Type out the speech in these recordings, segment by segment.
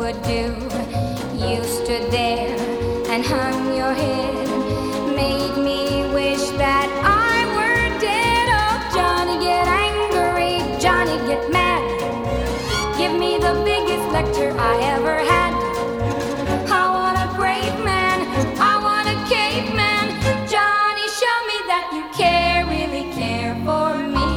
would do. You stood there and hung your head, made me wish that I were dead. Oh, Johnny, get angry, Johnny, get mad. Give me the biggest lecture I ever had. I want a brave man, I want a caveman. Johnny, show me that you care, really care for me.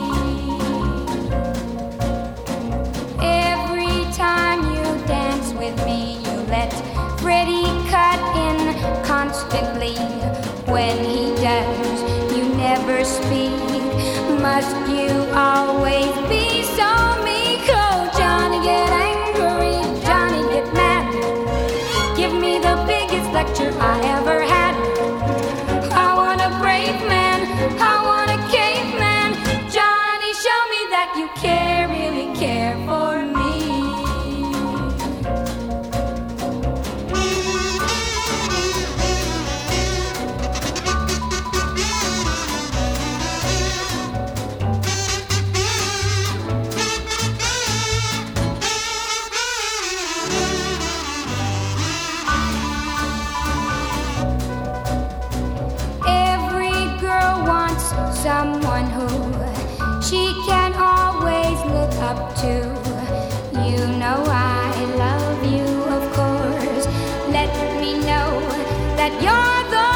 Every time you dance with me, you let Freddie cut in constantly. When he does, you never speak. Must you always be so meek? Oh, Johnny, get angry, Johnny, get mad. Give me the biggest lecture I ever had. I want a brave man, I want a caveman. Johnny, show me that you care, really care for me. Someone who she can always look up to. You know I love you, of course. Let me know that you're the